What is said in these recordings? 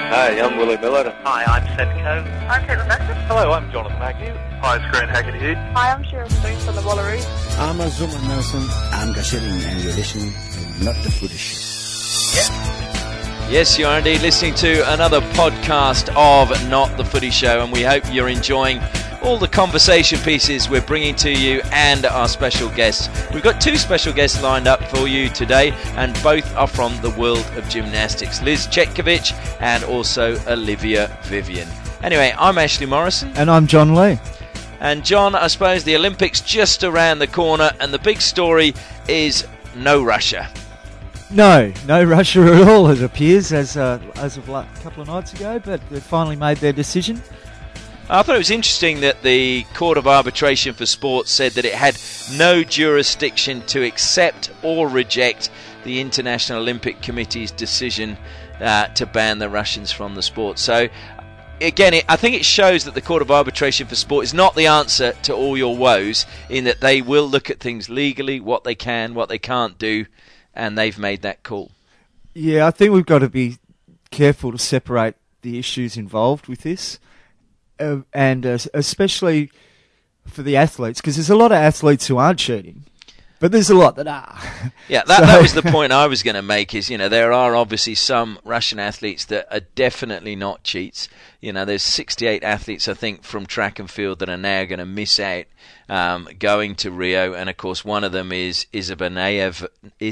Hi, I'm Willie Miller. Hi, I'm Seth Coe. I'm Caitlin Baxter. Hello, I'm Jonathan Agnew. Hi, it's Grant Haggerty. Hi, I'm Sharon Stone from the Wallaroos. I'm Azuma Nelson. I'm Gashering, and you're listening to Not the Footy Show. Yes, you are indeed listening to another podcast of Not the Footy Show, and we hope you're enjoying all the conversation pieces we're bringing to you and our special guests. We've got two special guests lined up for you today, and both are from the world of gymnastics. Liz Chetkovich and also Olivia Vivian. Anyway, I'm Ashley Morrison. And I'm John Lee. And John, I suppose the Olympics just around the corner, and the big story is no Russia. No Russia at all, it appears, as of a couple of nights ago, but they finally made their decision. I thought it was interesting that the Court of Arbitration for Sport said that it had no jurisdiction to accept or reject the International Olympic Committee's decision to ban the Russians from the sport. So, again, I think it shows that the Court of Arbitration for Sport is not the answer to all your woes, in that they will look at things legally, what they can, what they can't do, and they've made that call. Yeah, I think we've got to be careful to separate the issues involved with this. And especially for the athletes, because there's a lot of athletes who aren't cheating, but there's a lot that are. Yeah, that was the point I was going to make, is, there are obviously some Russian athletes that are definitely not cheats. There's 68 athletes, I think, from track and field that are now going to miss out going to Rio, and of course one of them is Izabayaneva,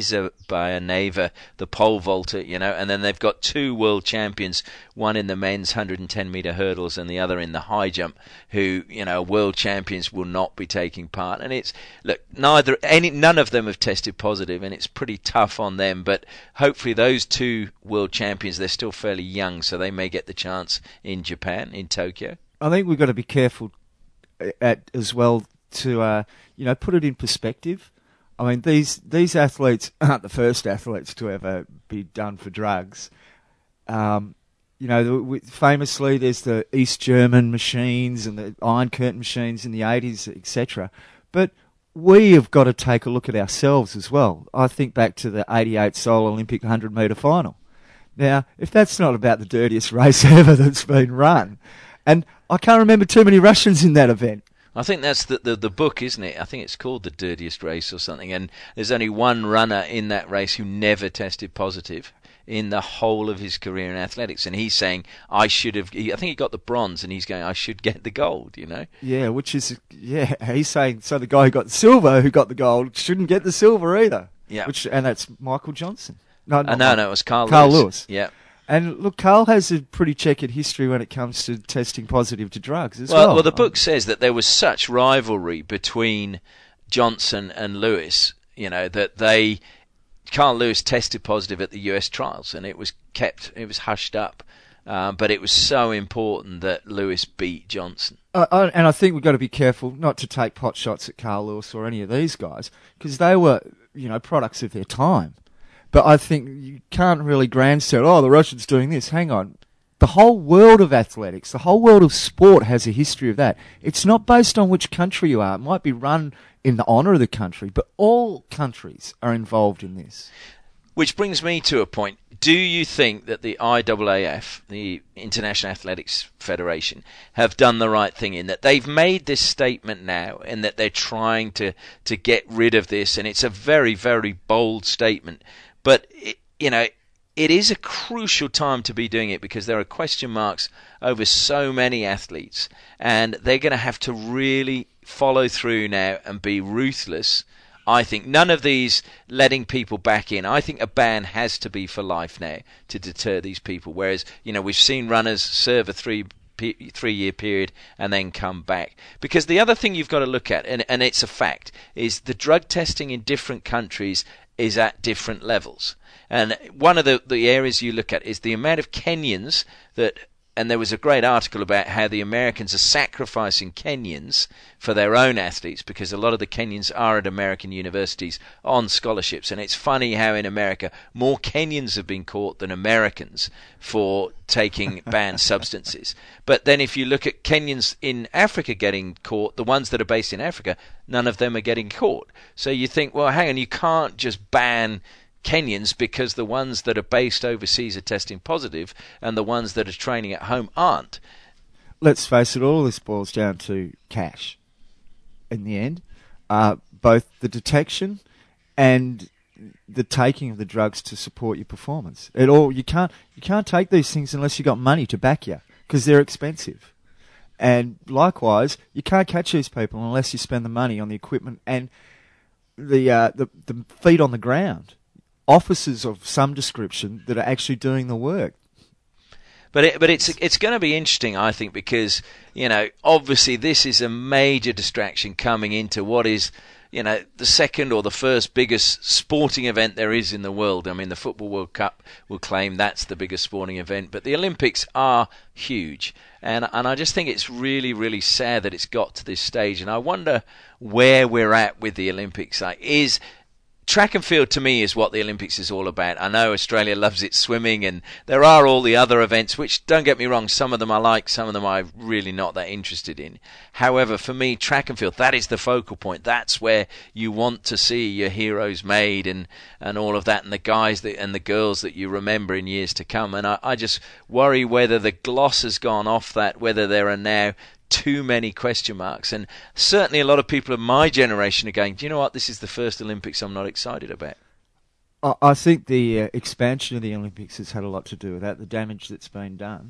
the pole vaulter, and then they've got two world champions, one in the men's 110-metre hurdles and the other in the high jump, who, world champions will not be taking part. And it's, look, none of them have tested positive, and it's pretty tough on them, but hopefully those two world champions, they're still fairly young, so they may get the chance in Japan, in Tokyo. I think we've got to be careful as well to put it in perspective. I mean, these athletes aren't the first athletes to ever be done for drugs. Famously, there's the East German machines and the Iron Curtain machines in the 80s, etc. But we have got to take a look at ourselves as well. I think back to the 88 Seoul Olympic 100-metre final. Now, if that's not about the dirtiest race ever that's been run, and I can't remember too many Russians in that event. I think that's the book, isn't it? I think it's called The Dirtiest Race or something, and there's only one runner in that race who never tested positive in the whole of his career in athletics, and he's saying, I think he got the bronze, and he's going, I should get the gold, Yeah, he's saying, so the guy who got the silver, who got the gold, shouldn't get the silver either. Yeah. And that's Michael Johnson. No, it was Carl Lewis. Yeah. And look, Carl has a pretty checkered history when it comes to testing positive to drugs as well. Well, the book says that there was such rivalry between Johnson and Lewis, that Carl Lewis tested positive at the US trials, and it was hushed up. But it was so important that Lewis beat Johnson. And I think we've got to be careful not to take pot shots at Carl Lewis or any of these guys, because they were, products of their time. But I think you can't really grandstand, the Russians doing this. Hang on. The whole world of athletics, the whole world of sport has a history of that. It's not based on which country you are. It might be run in the honour of the country, but all countries are involved in this. Which brings me to a point. Do you think that the IAAF, the International Athletics Federation, have done the right thing in that they've made this statement now, and that they're trying to get rid of this, and it's a very, very bold statement. But, it is a crucial time to be doing it, because there are question marks over so many athletes, and they're going to have to really follow through now and be ruthless. I think none of these letting people back in. I think a ban has to be for life now to deter these people. Whereas, we've seen runners serve a three-year period and then come back. Because the other thing you've got to look at, and it's a fact, is the drug testing in different countries is at different levels. And one of the areas you look at is the amount of Kenyans and there was a great article about how the Americans are sacrificing Kenyans for their own athletes, because a lot of the Kenyans are at American universities on scholarships. And it's funny how in America more Kenyans have been caught than Americans for taking banned substances. But then if you look at Kenyans in Africa getting caught, the ones that are based in Africa, none of them are getting caught. So you think, well, hang on, you can't just ban Kenyans because the ones that are based overseas are testing positive and the ones that are training at home aren't. Let's face it, all this boils down to cash in the end. Both the detection and the taking of the drugs to support your performance. You can't take these things unless you've got money to back you, because they're expensive. And likewise, you can't catch these people unless you spend the money on the equipment and the feet on the ground. Officers of some description that are actually doing the work. But it's going to be interesting, I think, because, obviously this is a major distraction coming into what is, the second or the first biggest sporting event there is in the world. I mean, the Football World Cup will claim that's the biggest sporting event, but the Olympics are huge. And I just think it's really, really sad that it's got to this stage. And I wonder where we're at with the Olympics. Track and field, to me, is what the Olympics is all about. I know Australia loves its swimming, and there are all the other events, which, don't get me wrong, some of them I like, some of them I'm really not that interested in. However, for me, track and field, that is the focal point. That's where you want to see your heroes made and all of that, and the guys and the girls that you remember in years to come. And I just worry whether the gloss has gone off that, whether there are now too many question marks. And certainly a lot of people of my generation are going, do you know what, this is the first Olympics I'm not excited about. I think the expansion of the Olympics has had a lot to do with that, the damage that's been done.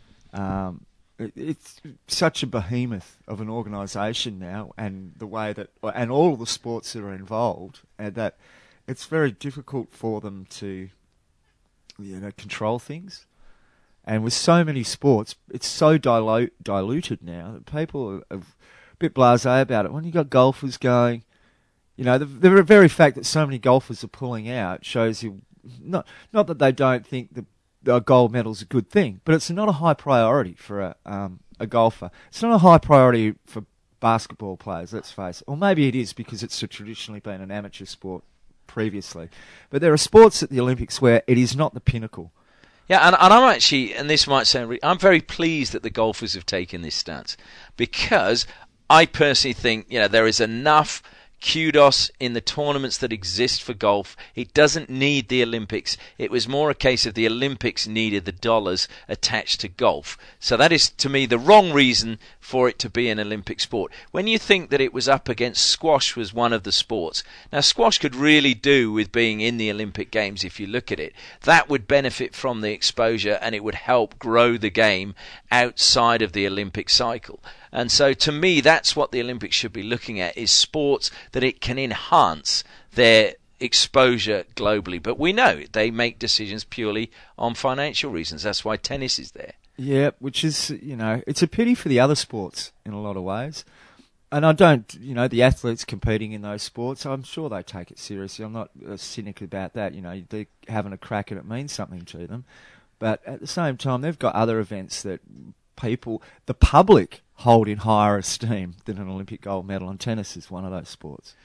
It's such a behemoth of an organisation now, and the way that, and all of the sports that are involved, and that it's very difficult for them to control things. And with so many sports, it's so diluted now that people are a bit blasé about it. When you've got golfers going, the very fact that so many golfers are pulling out shows you, not that they don't think the gold medal's a good thing, but it's not a high priority for a golfer. It's not a high priority for basketball players, let's face it. Or maybe it is because it's traditionally been an amateur sport previously. But there are sports at the Olympics where it is not the pinnacle. Yeah, and I'm actually, and this might sound, I'm very pleased that the golfers have taken this stance, because I personally think, there is enough kudos in the tournaments that exist for golf. It doesn't need the Olympics. It was more a case of the Olympics needed the dollars attached to golf. So that is, to me, the wrong reason for it to be an Olympic sport. When you think that it was up against squash was one of the sports. Now, squash could really do with being in the Olympic Games if you look at it. That would benefit from the exposure, and it would help grow the game outside of the Olympic cycle. And so, to me, that's what the Olympics should be looking at, is sports that it can enhance their exposure globally. But we know they make decisions purely on financial reasons. That's why tennis is there. Yeah, which is, it's a pity for the other sports in a lot of ways. And I don't, the athletes competing in those sports, I'm sure they take it seriously. I'm not cynical about that. They're having a crack at it means something to them. But at the same time, they've got other events that the public, hold in higher esteem than an Olympic gold medal, and tennis is one of those sports.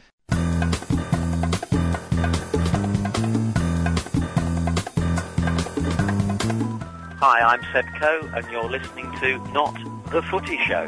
Hi, I'm Seb Coe, and you're listening to Not The Footy Show.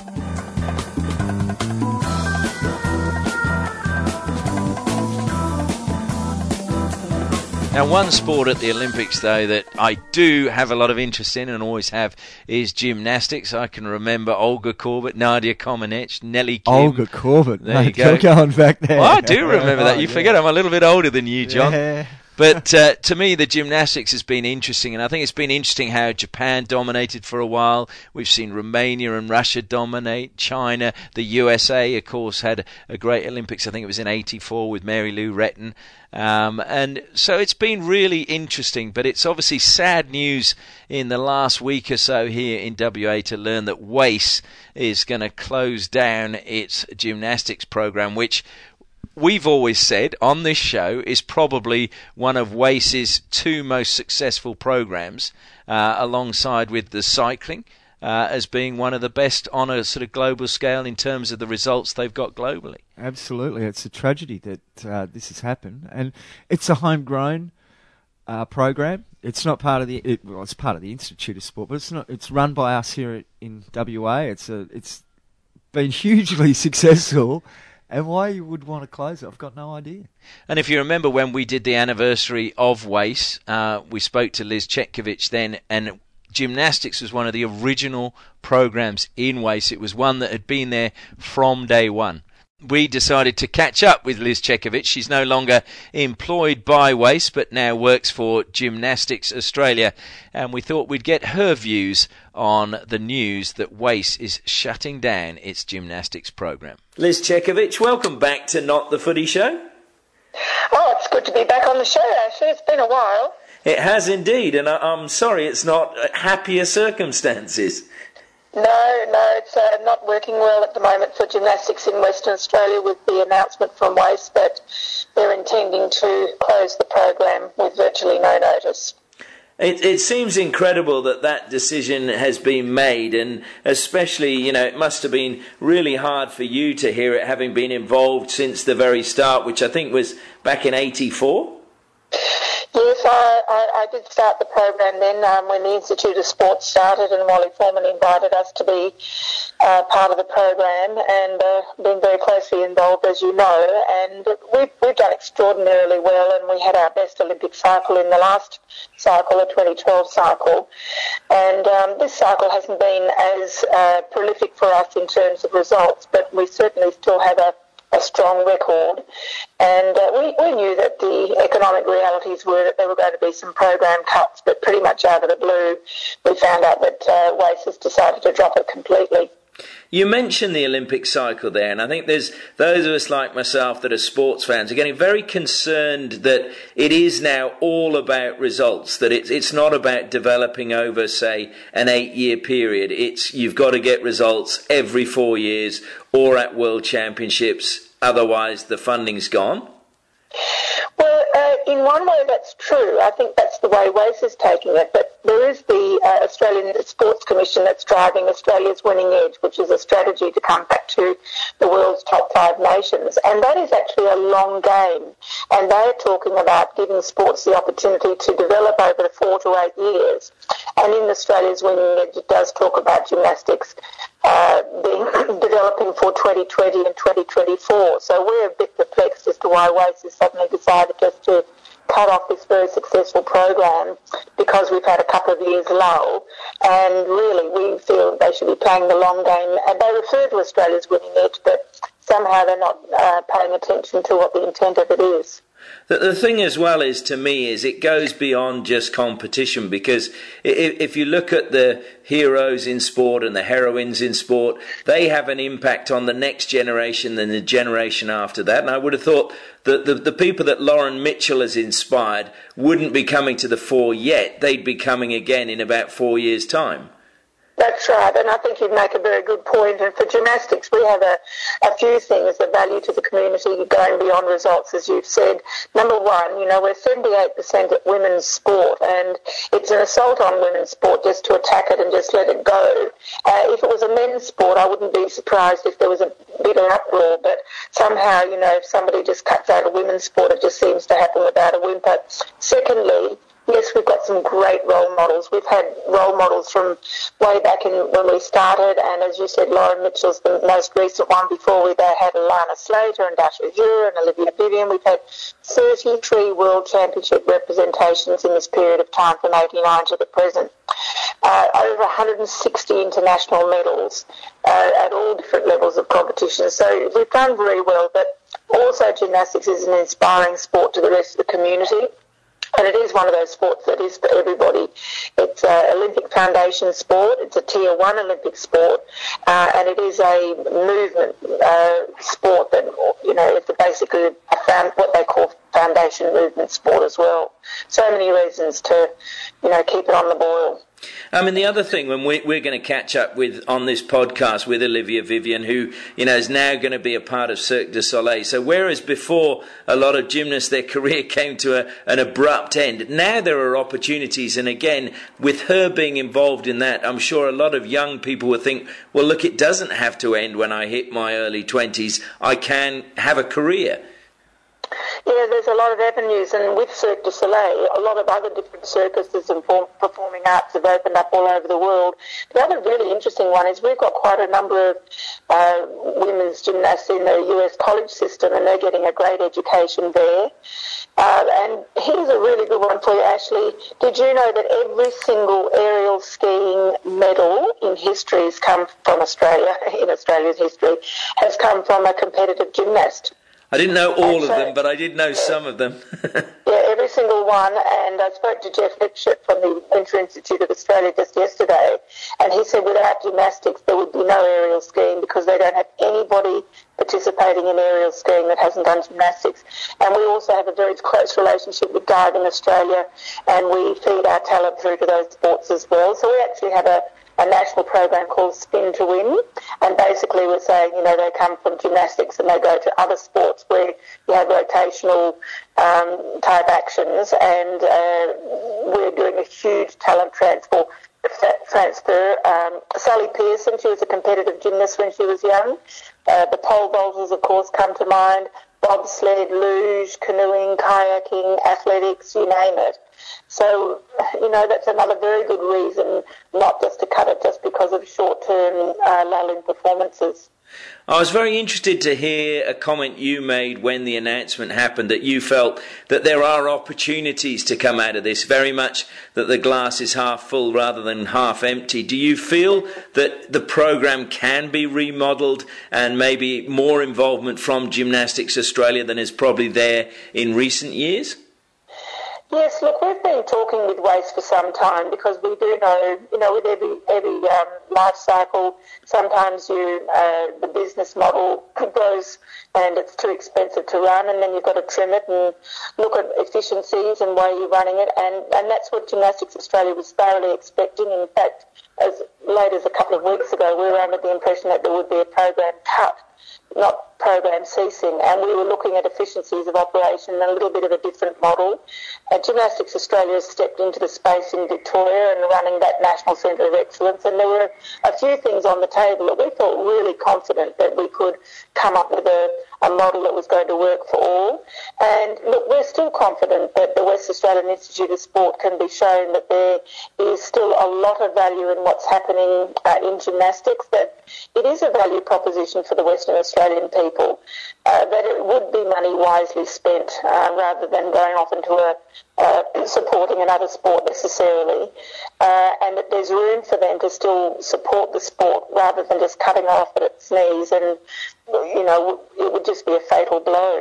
Now, one sport at the Olympics, though, that I do have a lot of interest in and always have is gymnastics. I can remember Olga Korbut, Nadia Comaneci, Nelly Kim. Olga Korbut. There you go. Going back there. Well, I do remember that. You forget I'm a little bit older than you, John. Yeah. But to me, the gymnastics has been interesting, and I think it's been interesting how Japan dominated for a while. We've seen Romania and Russia dominate. China, the USA, of course, had a great Olympics. I think it was in '84 with Mary Lou Retton. And so it's been really interesting, but it's obviously sad news in the last week or so here in WA to learn that WACE is going to close down its gymnastics program, which we've always said on this show is probably one of WACE's two most successful programs, alongside with the cycling, as being one of the best on a sort of global scale in terms of the results they've got globally. Absolutely. It's a tragedy that this has happened, and it's a homegrown program. It's not part of it's part of the Institute of Sport, but it's not. It's run by us here in WA. It's been hugely successful. And why you would want to close it, I've got no idea. And if you remember when we did the anniversary of WACE, we spoke to Liz Chetkovich then, and gymnastics was one of the original programs in WACE. It was one that had been there from day one. We decided to catch up with Liz Chetkovich. She's no longer employed by WACE, but now works for Gymnastics Australia. And we thought we'd get her views on the news that WACE is shutting down its gymnastics program. Liz Chetkovich, welcome back to Not the Footy Show. Oh, it's good to be back on the show, actually. It's been a while. It has indeed, and I'm sorry it's not happier circumstances. No, it's not working well at the moment for gymnastics in Western Australia with the announcement from WACE that they're intending to close the program with virtually no notice. It seems incredible that decision has been made, and especially, it must have been really hard for you to hear it, having been involved since the very start, which I think was back in '84. Yes, I did start the program then when the Institute of Sport started, and Wally Foreman invited us to be part of the program, and been very closely involved, as you know. And we've done extraordinarily well, and we had our best Olympic cycle in the last cycle, the 2012 cycle. And this cycle hasn't been as prolific for us in terms of results, but we certainly still have a strong record, and we knew that the economic realities were that there were going to be some program cuts, but pretty much out of the blue we found out that WACE has decided to drop it completely. You mentioned the Olympic cycle there, and I think there's those of us like myself that are sports fans are getting very concerned that it is now all about results, that it's not about developing over, say, an 8-year period. It's you've got to get results every 4 years or at World Championships, otherwise the funding's gone. Well, in one way that's true. I think that's the way WACE is taking it, but there is the Australian Sports Commission that's driving Australia's Winning Edge, which is a strategy to come back to the world's top 5 nations, and that is actually a long game, and they're talking about giving sports the opportunity to develop over the 4 to 8 years, and in Australia's Winning Edge it does talk about gymnastics developing for 2020 and 2024. So we're a bit perplexed as to why WACE has suddenly decided just to cut off this very successful program because we've had a couple of years lull, and really we feel they should be playing the long game. And they refer to Australia's Winning Edge, but somehow they're not paying attention to what the intent of it is. The thing as well is, to me, is it goes beyond just competition, because if you look at the heroes in sport and the heroines in sport, they have an impact on the next generation and the generation after that. And I would have thought that the people that Lauren Mitchell has inspired wouldn't be coming to the fore yet. They'd be coming again in about 4 years' time. That's right, and I think you make a very good point. And for gymnastics, we have a few things, the value to the community going beyond results, as you've said. Number one, we're 78% at women's sport, and it's an assault on women's sport just to attack it and just let it go. If it was a men's sport, I wouldn't be surprised if there was a bigger uproar, but somehow, if somebody just cuts out a women's sport, it just seems to happen without a whimper. Secondly, yes, we've got some great role models. We've had role models from way back when we started, and as you said, Lauren Mitchell's the most recent one. Before we had Alana Slater and Dasha Jura and Olivia Vivian. We've had 33 World Championship representations in this period of time from 89 to the present. Over 160 international medals at all different levels of competition. So we've done very well, but also gymnastics is an inspiring sport to the rest of the community. And it is one of those sports that is for everybody. It's an Olympic Foundation sport. It's a Tier 1 Olympic sport. And it is a movement sport that, it's basically what they call foundation movement sport as well. So many reasons to, keep it on the boil. I mean, the other thing, when we're going to catch up with on this podcast with Olivia Vivian, who is now going to be a part of Cirque du Soleil. So whereas before a lot of gymnasts, their career came to an abrupt end, now there are opportunities. And again, with her being involved in that, I'm sure a lot of young people will think, well, look, it doesn't have to end when I hit my early 20s. I can have a career. Yeah, there's a lot of avenues, and with Cirque du Soleil, a lot of other different circuses and performing arts have opened up all over the world. The other really interesting one is we've got quite a number of women's gymnasts in the US college system, and they're getting a great education there. And here's a really good one for you, Ashley. Did you know that every single aerial skiing medal in history has come from Australia, in Australia's history, has come from a competitive gymnast? I didn't know all of them, but I did know some of them. Yeah, every single one. And I spoke to Jeff Lipshut from the Winter Institute of Australia just yesterday, and he said without gymnastics there would be no aerial skiing because they don't have anybody participating in aerial skiing that hasn't done gymnastics. And we also have a very close relationship with Diving Australia, and we feed our talent through to those sports as well. So we actually have a national program called Spin to Win, and basically we're saying, you know, they come from gymnastics and they go to other sports where you have rotational type actions, and we're doing a huge talent transfer. Sally Pearson, she was a competitive gymnast when she was young. The pole vaulters, of course, come to mind. Bobsled, luge, canoeing, kayaking, athletics, you name it. So, you know, that's another very good reason not just to cut it just because of short-term lull in performances. I was very interested to hear a comment you made when the announcement happened, that you felt that there are opportunities to come out of this, very much that the glass is half full rather than half empty. Do you feel that the programme can be remodelled and maybe more involvement from Gymnastics Australia than is probably there in recent years? Yes, look, we've been talking with Waste for some time because we do know, you know, with every life cycle, sometimes the business model goes and it's too expensive to run, and then you've got to trim it and look at efficiencies and way you're running it, and that's what Gymnastics Australia was thoroughly expecting. In fact, as late as a couple of weeks ago, we were under the impression that there would be a program cut, not program ceasing, and we were looking at efficiencies of operation and a little bit of a different model. Gymnastics Australia has stepped into the space in Victoria and running that National Centre of Excellence, and there were a few things on the table that we felt really confident that we could come up with a model that was going to work for all. And look, we're still confident that the West Australian Institute of Sport can be shown that there is still a lot of value in what's happening in gymnastics, that it is a value proposition for the Western Australian people, that it would be money wisely spent rather than going off into supporting another sport necessarily, and that there's room for them to still support the sport rather than just cutting off at its knees, and, you know, it would just be a fatal blow.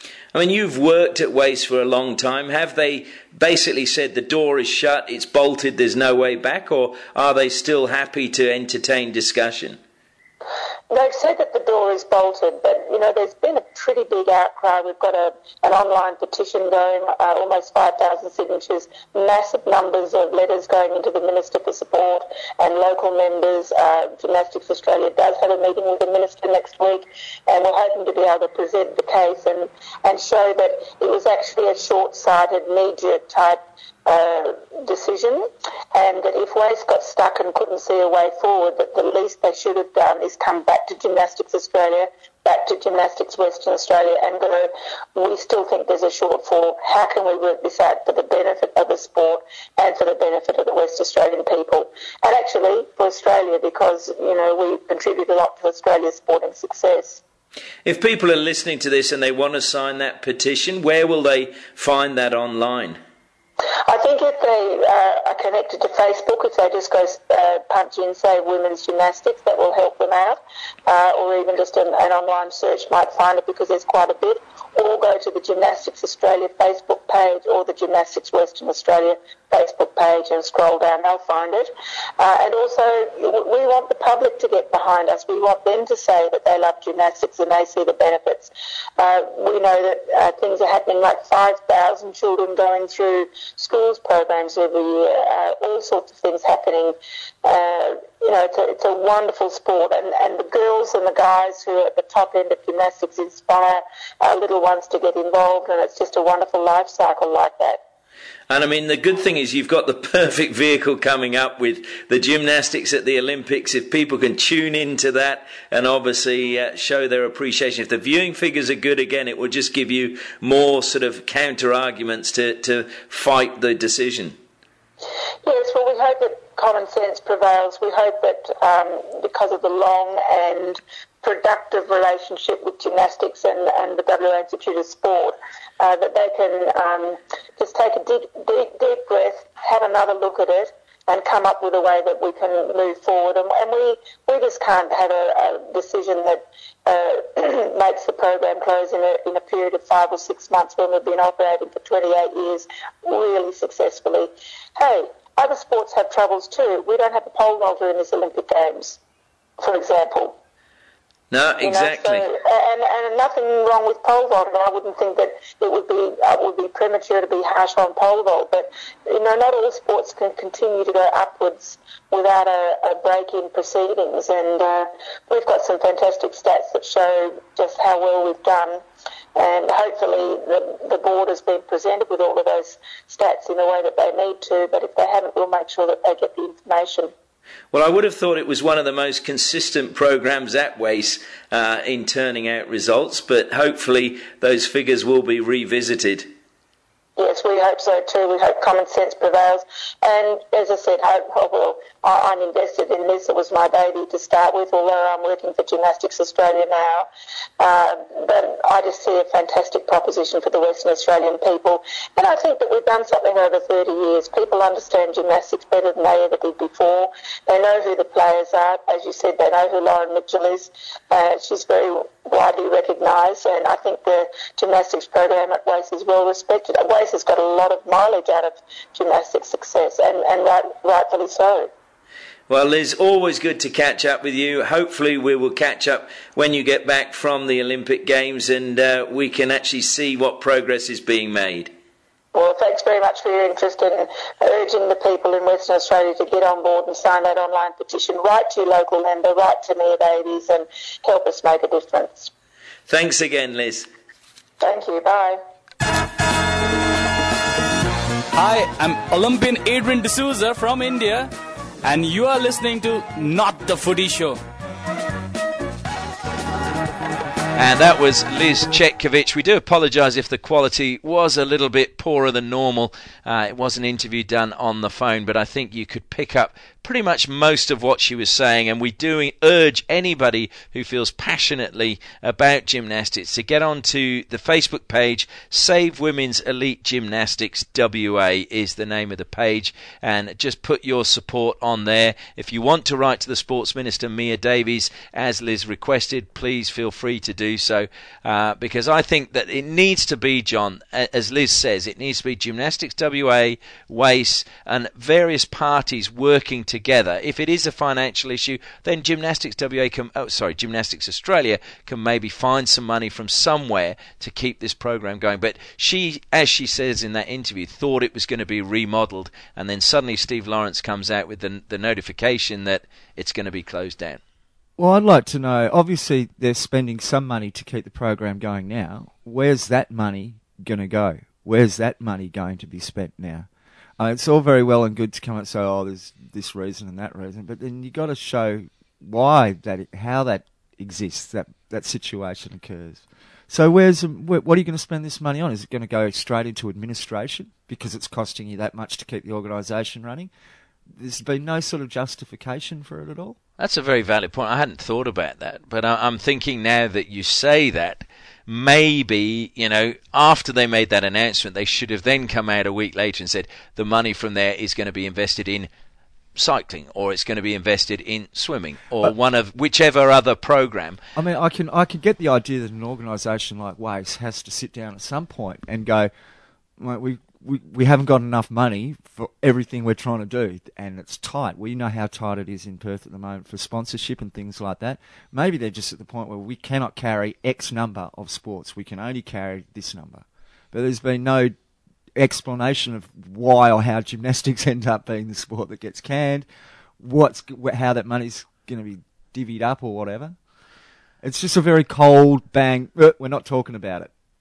I mean, you've worked at Waste for a long time. Have they basically said the door is shut, it's bolted, there's no way back, or are they still happy to entertain discussion? They've said that the door is bolted, but, you know, there's been a pretty big outcry. We've got an online petition going, almost 5,000 signatures, massive numbers of letters going into the Minister for Sport and local members. Gymnastics Australia does have a meeting with the Minister next week, and we're hoping to be able to present the case and show that it was actually a short-sighted, knee-jerk type decision, and that if Waste got stuck and couldn't see a way forward, that the least they should have done is come back to Gymnastics Australia, back to Gymnastics Western Australia, and go, we still think there's a shortfall. How can we work this out for the benefit of the sport and for the benefit of the West Australian people? And actually for Australia, because, you know, we contribute a lot to Australia's sporting success. If people are listening to this and they want to sign that petition, where will they find that online? I think if they are connected to Facebook, if they just go punch in, say, women's gymnastics, that will help them out, or even just an online search might find it, because there's quite a bit, or go to the Gymnastics Australia Facebook page or the Gymnastics Western Australia Facebook page and scroll down, they'll find it. And also, we want the public to get behind us. We want them to say that they love gymnastics and they see the benefits. We know that things are happening, like 5,000 children going through schools programs every year, all sorts of things happening. You know, it's a wonderful sport, and the girls and the guys who are at the top end of gymnastics inspire little ones to get involved, and it's just a wonderful life cycle like that. And I mean, the good thing is you've got the perfect vehicle coming up with the gymnastics at the Olympics. If people can tune into that and obviously show their appreciation, if the viewing figures are good again, it will just give you more sort of counter arguments to fight the decision. Yes, well, we hope that common sense prevails. We hope that because of the long and productive relationship with gymnastics and the WA Institute of Sport, that they can just take a deep breath, have another look at it, and come up with a way that we can move forward. And we just can't have a decision that makes the program close in a period of 5 or 6 months when we've been operating for 28 years really successfully. Hey, other sports have troubles too. We don't have a pole vaulter in this Olympic Games, for example. No, exactly. And nothing wrong with pole vault. I wouldn't think that it would be premature to be harsh on pole vault. But not all sports can continue to go upwards without a break in proceedings. And we've got some fantastic stats that show just how well we've done. And hopefully the board has been presented with all of those stats in the way that they need to. But if they haven't, we'll make sure that they get the information. Well, I would have thought it was one of the most consistent programs at WACE in turning out results, but hopefully those figures will be revisited. Yes, we hope so too. We hope common sense prevails. And as I said, I'm invested in this. It was my baby to start with, although I'm working for Gymnastics Australia now. But I just see a fantastic proposition for the Western Australian people. And I think that we've done something over 30 years. People understand gymnastics better than they ever did before. They know who the players are. As you said, they know who Lauren Mitchell is. She's very widely recognised, and I think the gymnastics program at WACE is well respected. WACE has got a lot of mileage out of gymnastics success, and rightfully so. Well, Liz, always good to catch up with you. Hopefully we will catch up when you get back from the Olympic Games and we can actually see what progress is being made. Well, thanks very much for your interest in urging the people in Western Australia to get on board and sign that online petition. Write to your local member, write to Mia Davies, and help us make a difference. Thanks again, Liz. Thank you. Bye. Hi, I'm Olympian Adrian D'Souza from India, and you are listening to Not the Footy Show. And that was Liz Chetkovich. We do apologise if the quality was a little bit poorer than normal. It was an interview done on the phone, but I think you could pick up pretty much most of what she was saying. And we do urge anybody who feels passionately about gymnastics to get onto the Facebook page. Save Women's Elite Gymnastics WA is the name of the page, and just put your support on there. If you want to write to the Sports Minister, Mia Davies, as Liz requested, please feel free to do so, because I think that it needs to be, John, as Liz says, it needs to be Gymnastics WA, WACE and various parties working together. If it is a financial issue, then Gymnastics Australia can maybe find some money from somewhere to keep this program going. But she, as she says in that interview, thought it was going to be remodelled, and then suddenly Steve Lawrence comes out with the notification that it's going to be closed down. Well, I'd like to know, obviously they're spending some money to keep the program going now. Where's that money going to go? Where's that money going to be spent now? It's all very well and good to come and say, oh, there's this reason and that reason, but then you've got to show how that exists, that situation occurs. So what are you going to spend this money on? Is it going to go straight into administration because it's costing you that much to keep the organisation running? There's been no sort of justification for it at all? That's a very valid point. I hadn't thought about that, but I'm thinking now that you say that, maybe, after they made that announcement, they should have then come out a week later and said the money from there is going to be invested in cycling, or it's going to be invested in swimming, or one of whichever other program. I mean, I can get the idea that an organisation like WACE has to sit down at some point and go, we haven't got enough money for everything we're trying to do, and it's tight. We know how tight it is in Perth at the moment for sponsorship and things like that. Maybe they're just at the point where we cannot carry X number of sports. We can only carry this number. But there's been no explanation of why or how gymnastics ends up being the sport that gets canned, how that money's going to be divvied up or whatever. It's just a very cold bang, we're not talking about it.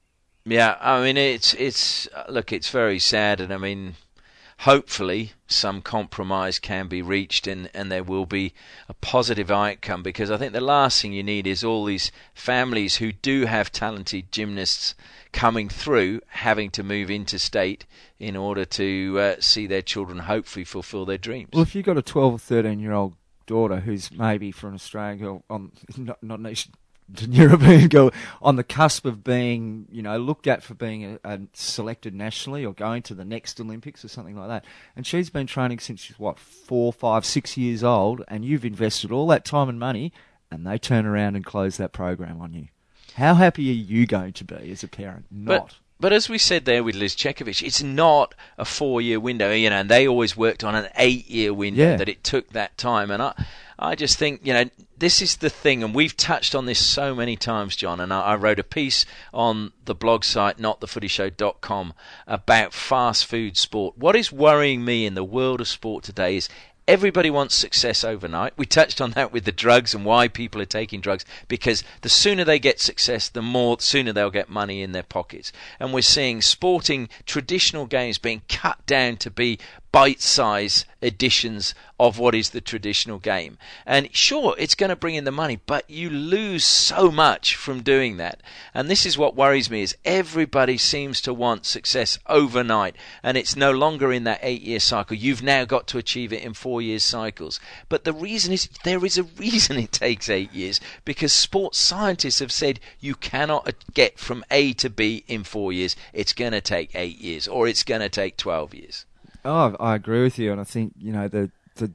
Yeah, I mean, it's look, it's very sad, and I mean, hopefully some compromise can be reached and there will be a positive outcome, because I think the last thing you need is all these families who do have talented gymnasts coming through having to move interstate in order to see their children hopefully fulfill their dreams. Well, if you've got a 12 or 13-year-old daughter who's maybe from Australian girl, not nation, European girl, on the cusp of being, looked at for being a selected nationally or going to the next Olympics or something like that, and she's been training since she's 4, 5, 6 years old, and you've invested all that time and money, and they turn around and close that program on you. How happy are you going to be as a parent? Not. But as we said there with Liz Chekovich, it's not a 4-year window, and they always worked on an 8-year window, that it took that time. And I just think, this is the thing, and we've touched on this so many times, John, and I wrote a piece on the blog site, notthefootyshow.com, about fast food sport. What is worrying me in the world of sport today is everybody wants success overnight. We touched on that with the drugs and why people are taking drugs, because the sooner they get success, the sooner they'll get money in their pockets. And we're seeing sporting traditional games being cut down to be bite-sized editions of what is the traditional game. And sure, it's going to bring in the money, but you lose so much from doing that. And this is what worries me, is everybody seems to want success overnight, and it's no longer in that 8-year cycle. You've now got to achieve it in 4-year cycles. But the reason is, there is a reason it takes 8 years, because sports scientists have said you cannot get from A to B in 4 years. It's going to take 8 years, or it's going to take 12 years. Oh, I agree with you, and I think the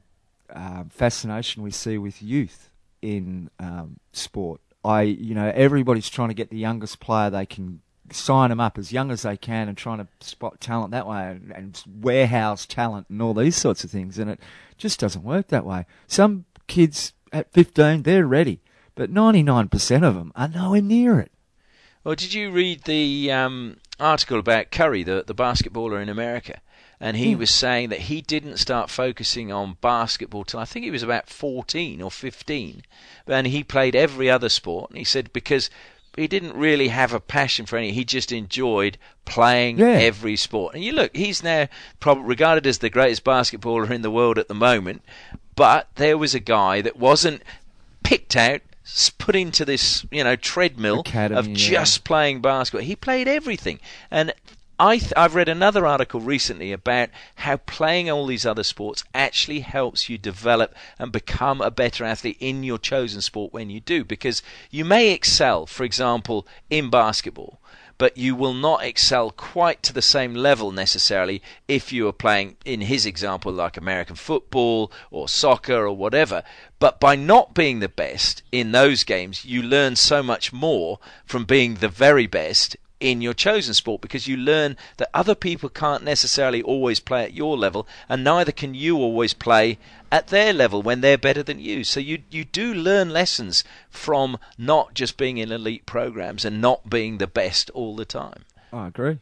fascination we see with youth in sport. Everybody's trying to get the youngest player they can, sign them up as young as they can, and trying to spot talent that way and warehouse talent and all these sorts of things, and it just doesn't work that way. Some kids at 15, they're ready, but 99% of them are nowhere near it. Well, did you read the article about Curry, the basketballer in America? And he was saying that he didn't start focusing on basketball till I think he was about 14 or 15. And he played every other sport. And he said because he didn't really have a passion for any, he just enjoyed playing every sport. And you look, he's now probably regarded as the greatest basketballer in the world at the moment. But there was a guy that wasn't picked out, put into this, treadmill Academy, of just playing basketball. He played everything. And I've read another article recently about how playing all these other sports actually helps you develop and become a better athlete in your chosen sport when you do. Because you may excel, for example, in basketball, but you will not excel quite to the same level necessarily if you are playing, in his example, like American football or soccer or whatever. But by not being the best in those games, you learn so much more from being the very best in your chosen sport, because you learn that other people can't necessarily always play at your level, and neither can you always play at their level when they're better than you. So you do learn lessons from not just being in elite programs and not being the best all the time. I agree.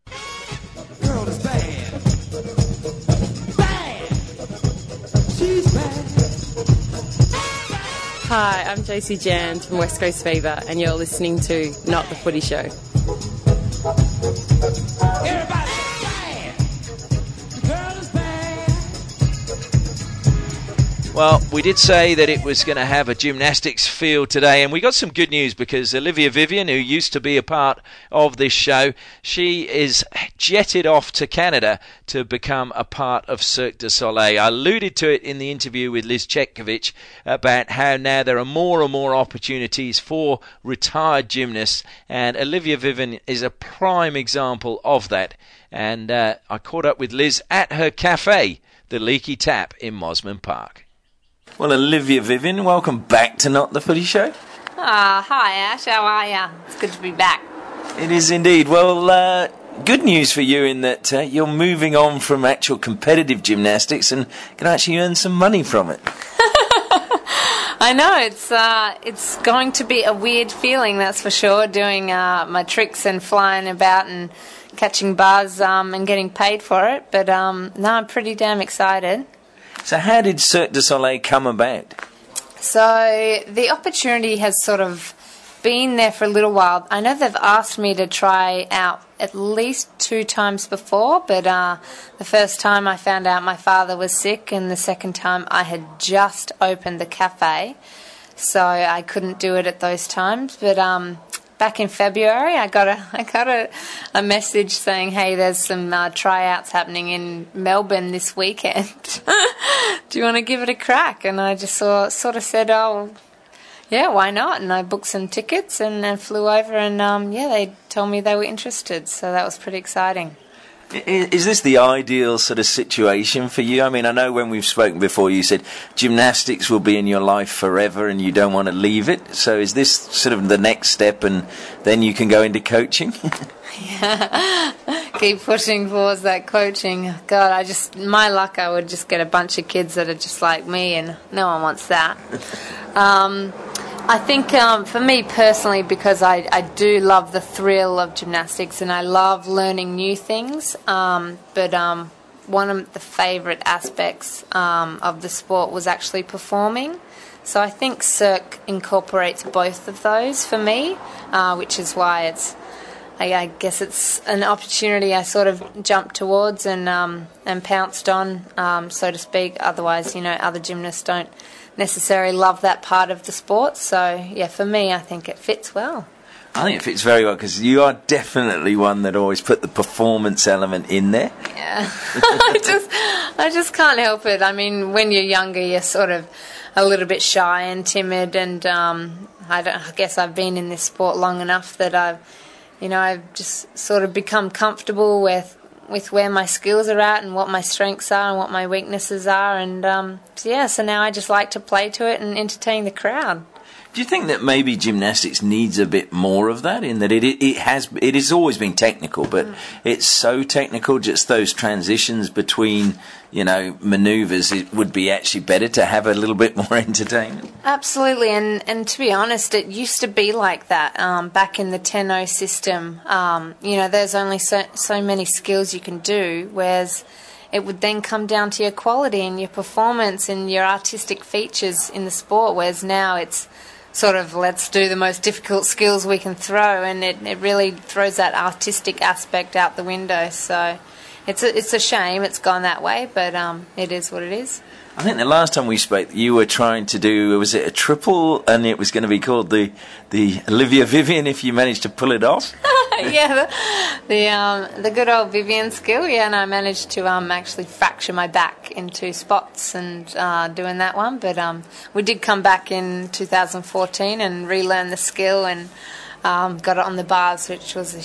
Girl is bad. Bad. She's bad. Hi, I'm Josie Jan from West Coast Fever, and you're listening to Not the Footy Show. Everybody bad. The girl is bad. Well, we did say that it was going to have a gymnastics field today, and we got some good news because Olivia Vivian, who used to be a part of this show, she is jetted off to Canada to become a part of Cirque du Soleil. I alluded to it in the interview with Liz Chekovich about how now there are more and more opportunities for retired gymnasts, and Olivia Vivian is a prime example of that. And I caught up with Liz at her cafe, the Leaky Tap in Mosman Park. Well, Olivia Vivian, welcome back to Not the Footy Show. Hi Ash, how are ya? It's good to be back. It is indeed. Well, good news for you in that you're moving on from actual competitive gymnastics and can actually earn some money from it. I know, it's going to be a weird feeling, that's for sure, doing my tricks and flying about and catching buzz and getting paid for it. But no, I'm pretty damn excited. So how did Cirque du Soleil come about? So the opportunity has sort of been there for a little while. I know they've asked me to try out at least 2 times before, but the first time I found out my father was sick, and the second time I had just opened the cafe, so I couldn't do it at those times. But back in February, I got a message saying, "Hey, there's some tryouts happening in Melbourne this weekend. Do you want to give it a crack?" And I just sort of said, "Oh, yeah, why not?" And I booked some tickets and flew over, and they told me they were interested, so that was pretty exciting. Is this the ideal sort of situation for you? I mean, I know when we've spoken before, you said gymnastics will be in your life forever and you don't want to leave it. So is this sort of the next step, and then you can go into coaching? Yeah, keep pushing towards that coaching. God, my luck, I would just get a bunch of kids that are just like me, and no one wants that. I think for me personally, because I do love the thrill of gymnastics and I love learning new things, but one of the favourite aspects of the sport was actually performing. So I think Cirque incorporates both of those for me, which is why I guess it's an opportunity I sort of jumped towards and pounced on, so to speak. Otherwise, other gymnasts don't necessarily love that part of the sport. So, yeah, for me, I think it fits well. I think it fits very well, because you are definitely one that always put the performance element in there. Yeah, I just can't help it. I mean, when you're younger, you're sort of a little bit shy and timid, and I guess I've been in this sport long enough that I've just sort of become comfortable with where my skills are at and what my strengths are and what my weaknesses are, and so now I just like to play to it and entertain the crowd. Do you think that maybe gymnastics needs a bit more of that, in that it has always been technical, but it's so technical, just those transitions between manoeuvres, it would be actually better to have a little bit more entertainment? Absolutely, and to be honest, it used to be like that back in the 10-0 system. There's only so many skills you can do, whereas it would then come down to your quality and your performance and your artistic features in the sport, whereas now it's sort of, let's do the most difficult skills we can throw, and it really throws that artistic aspect out the window. So it's a shame it's gone that way, but it is what it is. I think the last time we spoke, you were trying to do, was it a triple, and it was going to be called the Olivia Vivian, if you managed to pull it off? Yeah, the good old Vivian skill. Yeah, and I managed to actually fracture my back in 2 spots and doing that one. But we did come back in 2014 and relearn the skill and got it on the bars, which was a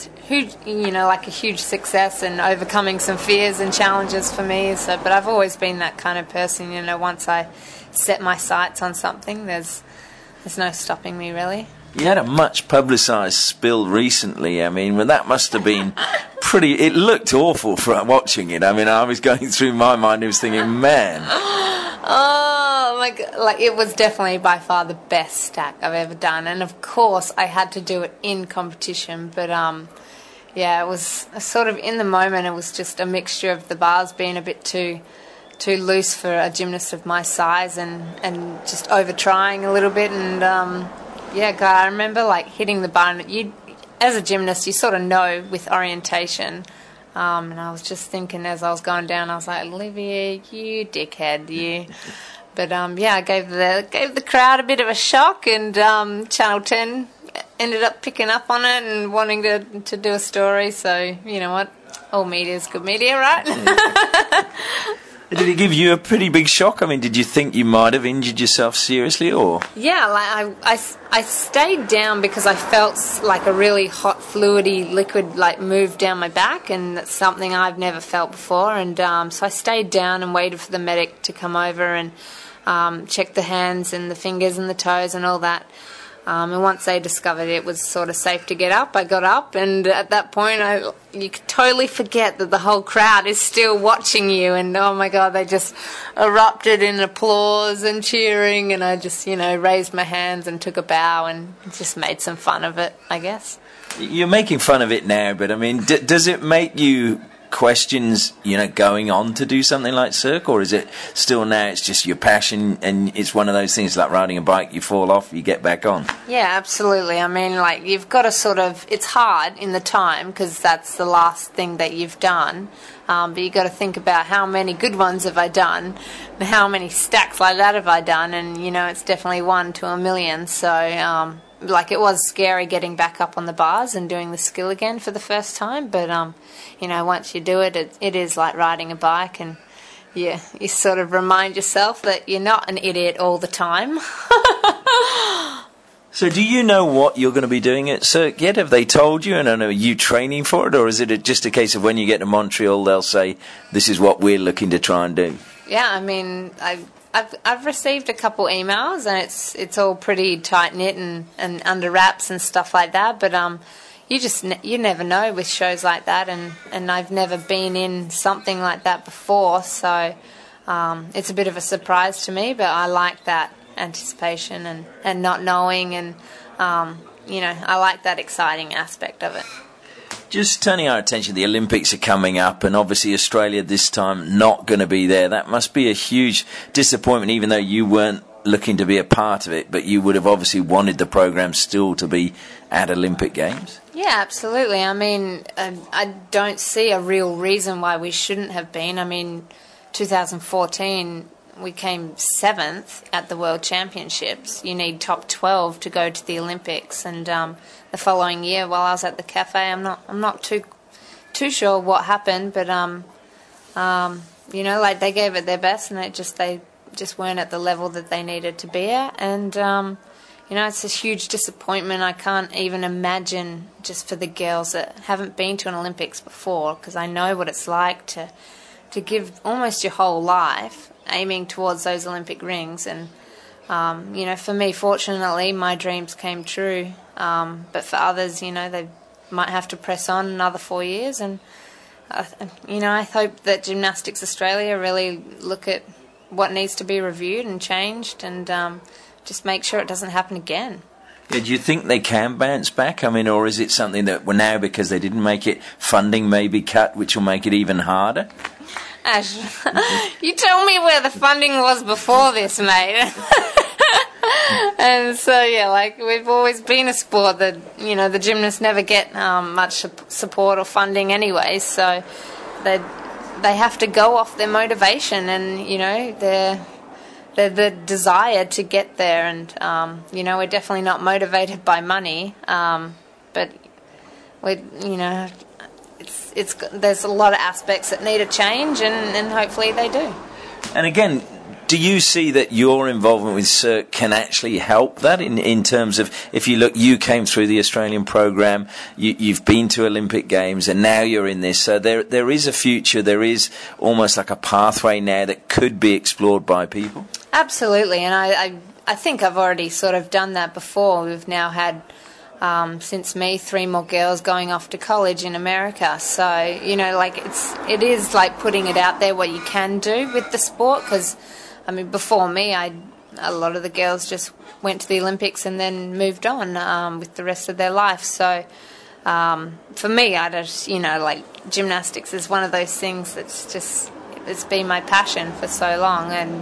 huge success and overcoming some fears and challenges for me. So, but I've always been that kind of person. Once I set my sights on something, there's no stopping me, really. You had a much publicised spill recently. I mean, that must have been pretty... It looked awful for watching it. I mean, I was going through my mind, I was thinking, man... Oh, my God. It was definitely by far the best stack I've ever done. And, of course, I had to do it in competition. But, it was sort of, in the moment, it was just a mixture of the bars being a bit too loose for a gymnast of my size and just over-trying a little bit. And... God, I remember hitting the bar, and as a gymnast, you sort of know with orientation. And I was just thinking as I was going down, I was like, Olivia, you dickhead, you. But I gave the crowd a bit of a shock, and Channel 10 ended up picking up on it and wanting to do a story. So you know what, all media is good media, right? Did it give you a pretty big shock? I mean, did you think you might have injured yourself seriously, or? Yeah, I stayed down because I felt like a really hot, fluidy liquid move down my back, and that's something I've never felt before. And so I stayed down and waited for the medic to come over and check the hands and the fingers and the toes and all that. And once they discovered it was sort of safe to get up, I got up, and at that point you could totally forget that the whole crowd is still watching you, and oh my God, they just erupted in applause and cheering, and I just, raised my hands and took a bow and just made some fun of it, I guess. You're making fun of it now, but I mean, does it make you questions, going on to do something like Cirque, or is it still now it's just your passion and it's one of those things like riding a bike, you fall off, you get back on? Yeah, absolutely. I mean, like, you've got to it's hard in the time because that's the last thing that you've done. But you've got to think about how many good ones have I done, and how many stacks like that have I done, and, it's definitely 1 to 1,000,000. So, it was scary getting back up on the bars and doing the skill again for the first time. But, once you do it, it is like riding a bike, and you sort of remind yourself that you're not an idiot all the time. So do you know what you're going to be doing at Cirque yet? Have they told you, and are you training for it, or is it just a case of when you get to Montreal they'll say, this is what we're looking to try and do? Yeah, I mean, I've received a couple emails, and it's all pretty tight-knit and under wraps and stuff like that, but you never know with shows like that, and I've never been in something like that before, so it's a bit of a surprise to me, but I like that anticipation and not knowing, and I like that exciting aspect of it. Just turning our attention, the Olympics are coming up, and obviously Australia this time not going to be there. That must be a huge disappointment, even though you weren't looking to be a part of it, but you would have obviously wanted the program still to be at Olympic Games. Yeah, absolutely. I mean, I don't see a real reason why we shouldn't have been. I mean, 2014... we came 7th at the World Championships. You need top 12 to go to the Olympics. And the following year, while I was at the cafe, I'm not too sure what happened, but they gave it their best, and they just weren't at the level that they needed to be at. And it's a huge disappointment. I can't even imagine, just for the girls that haven't been to an Olympics before, because I know what it's like to give almost your whole life aiming towards those Olympic rings. And, for me, fortunately, my dreams came true. But for others, they might have to press on another 4 years. And, I hope that Gymnastics Australia really look at what needs to be reviewed and changed, and just make sure it doesn't happen again. Yeah, do you think they can bounce back? I mean, or is it something that now, because they didn't make it, funding may be cut, which will make it even harder? Ash, you tell me where the funding was before this, mate. And so, we've always been a sport that, the gymnasts never get much support or funding anyway, so they have to go off their motivation and, the desire to get there. And, we're definitely not motivated by money, but we're, there's a lot of aspects that need a change, and hopefully they do. And again, do you see that your involvement with Cirque can actually help that in terms of, if you look, you came through the Australian program, you've been to Olympic Games, and now you're in this, so there is a future, there is almost like a pathway now that could be explored by people? Absolutely, and I think I've already sort of done that before. We've now had since me, 3 more girls going off to college in America. So, it is like putting it out there what you can do with the sport, because, I mean, before me, a lot of the girls just went to the Olympics and then moved on with the rest of their life. So, for me, I just, gymnastics is one of those things it's been my passion for so long, and,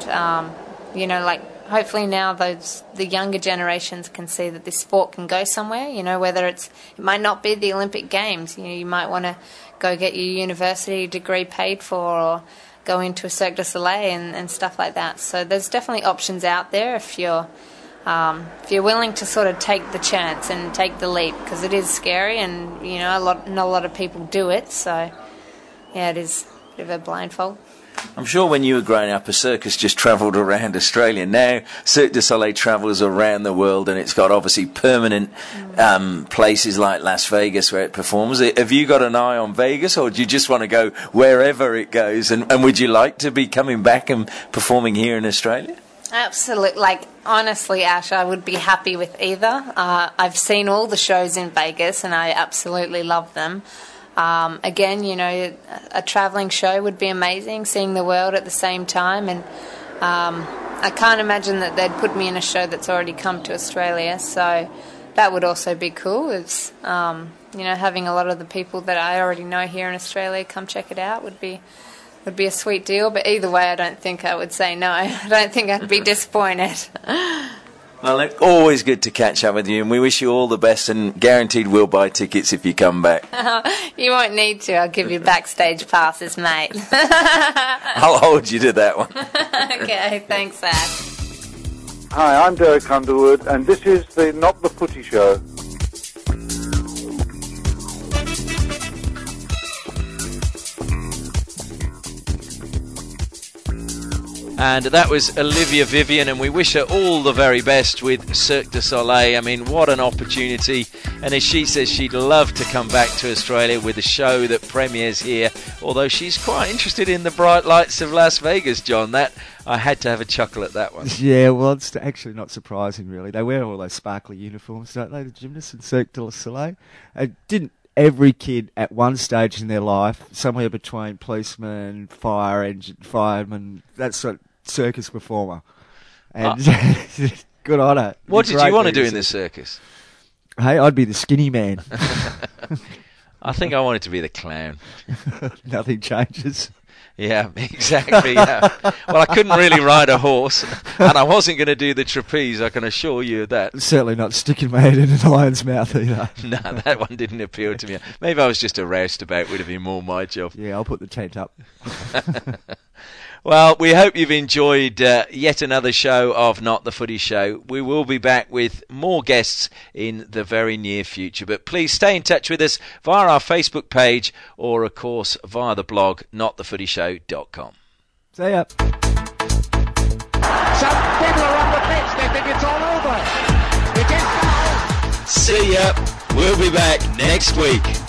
hopefully now the younger generations can see that this sport can go somewhere, whether it might not be the Olympic Games. You might want to go get your university degree paid for, or go into a Cirque du Soleil and stuff like that. So there's definitely options out there if you're willing to sort of take the chance and take the leap, because it is scary, and, not a lot of people do it. So, yeah, it is a bit of a blindfold. I'm sure when you were growing up, a circus just travelled around Australia. Now, Cirque du Soleil travels around the world, and it's got obviously permanent places like Las Vegas where it performs. Have you got an eye on Vegas, or do you just want to go wherever it goes? And would you like to be coming back and performing here in Australia? Absolutely. Honestly, Ash, I would be happy with either. I've seen all the shows in Vegas, and I absolutely love them. Again, a travelling show would be amazing, seeing the world at the same time, and I can't imagine that they'd put me in a show that's already come to Australia, so that would also be cool. It's having a lot of the people that I already know here in Australia come check it out would be a sweet deal. But either way, I don't think I would say no. I don't think I'd be disappointed. Well, look, always good to catch up with you, and we wish you all the best, and guaranteed we'll buy tickets if you come back. You won't need to. I'll give you backstage passes, mate. I'll hold you to that one. Okay, thanks, Ash. Hi, I'm Derek Underwood, and this is the Not the Footy Show. And that was Olivia Vivian, and we wish her all the very best with Cirque du Soleil. I mean, what an opportunity. And as she says, she'd love to come back to Australia with a show that premieres here, although she's quite interested in the bright lights of Las Vegas, John. That I had to have a chuckle at that one. Yeah, well, it's actually not surprising, really. They wear all those sparkly uniforms, don't they, the gymnasts in Cirque du Soleil? Didn't every kid at one stage in their life, somewhere between policeman, fire engine, fireman, that sort of circus performer? And good on her. What did you want to do in the circus? Hey, I'd be the skinny man. I think I wanted to be the clown. Nothing changes. Yeah, exactly. Yeah. Well, I couldn't really ride a horse, and I wasn't going to do the trapeze, I can assure you of that. Certainly not sticking my head in an lion's mouth either. No, that one didn't appeal to me. Maybe I was just a roustabout, would have been more my job. Yeah, I'll put the tent up. Well, we hope you've enjoyed yet another show of Not the Footy Show. We will be back with more guests in the very near future. But please stay in touch with us via our Facebook page or, of course, via the blog, notthefootyshow.com. See ya. Some people are on the pitch. They think it's all over. It is now. See ya. We'll be back next week.